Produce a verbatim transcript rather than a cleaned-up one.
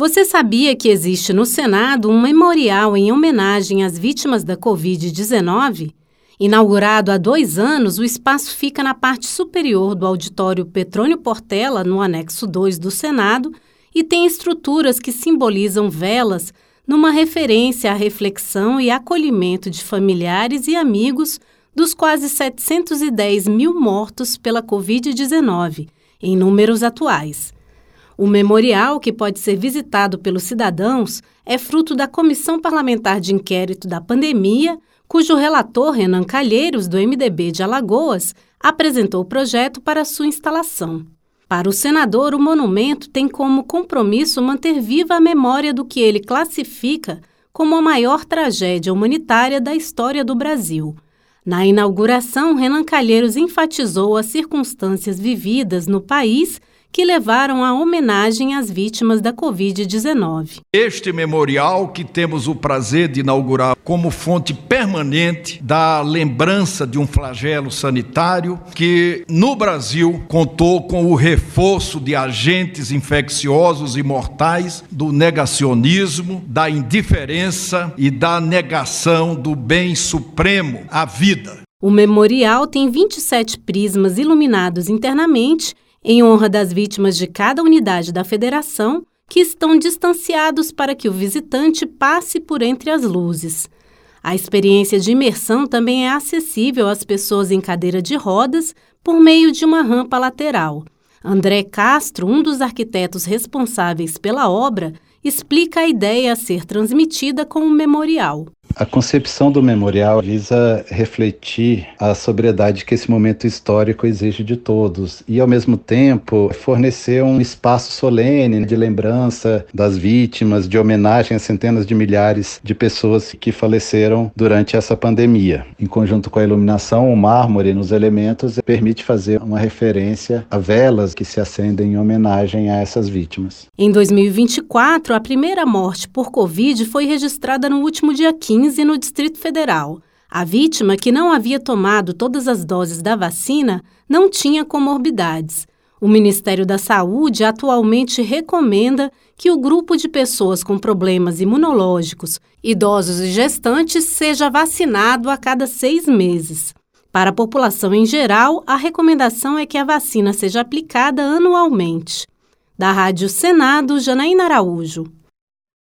Você sabia que existe no Senado um memorial em homenagem às vítimas da covid dezenove? Inaugurado há dois anos, o espaço fica na parte superior do auditório Petrônio Portela, no anexo dois do Senado, e tem estruturas que simbolizam velas numa referência à reflexão e acolhimento de familiares e amigos dos quase setecentos e dez mil mortos pela covid dezenove, em números atuais. O memorial, que pode ser visitado pelos cidadãos, é fruto da Comissão Parlamentar de Inquérito da Pandemia, cujo relator, Renan Calheiros, do M D B de Alagoas, apresentou o projeto para sua instalação. Para o senador, o monumento tem como compromisso manter viva a memória do que ele classifica como a maior tragédia humanitária da história do Brasil. Na inauguração, Renan Calheiros enfatizou as circunstâncias vividas no país que levaram à homenagem às vítimas da covid dezenove. Este memorial, que temos o prazer de inaugurar como fonte permanente da lembrança de um flagelo sanitário que, no Brasil, contou com o reforço de agentes infecciosos e mortais, do negacionismo, da indiferença e da negação do bem supremo, a vida. O memorial tem vinte e sete prismas iluminados internamente em honra das vítimas de cada unidade da federação, que estão distanciados para que o visitante passe por entre as luzes. A experiência de imersão também é acessível às pessoas em cadeira de rodas por meio de uma rampa lateral. André Castro, um dos arquitetos responsáveis pela obra, explica a ideia a ser transmitida com o memorial. A concepção do memorial visa refletir a sobriedade que esse momento histórico exige de todos e, ao mesmo tempo, fornecer um espaço solene de lembrança das vítimas, de homenagem a centenas de milhares de pessoas que faleceram durante essa pandemia. Em conjunto com a iluminação, o mármore nos elementos permite fazer uma referência a velas que se acendem em homenagem a essas vítimas. Em dois mil e vinte e quatro, a primeira morte por Covid foi registrada no último dia quinze no Distrito Federal. A vítima, que não havia tomado todas as doses da vacina, não tinha comorbidades. O Ministério da Saúde atualmente recomenda que o grupo de pessoas com problemas imunológicos, idosos e gestantes, seja vacinado a cada seis meses. Para a população em geral, a recomendação é que a vacina seja aplicada anualmente. Da Rádio Senado, Janaína Araújo.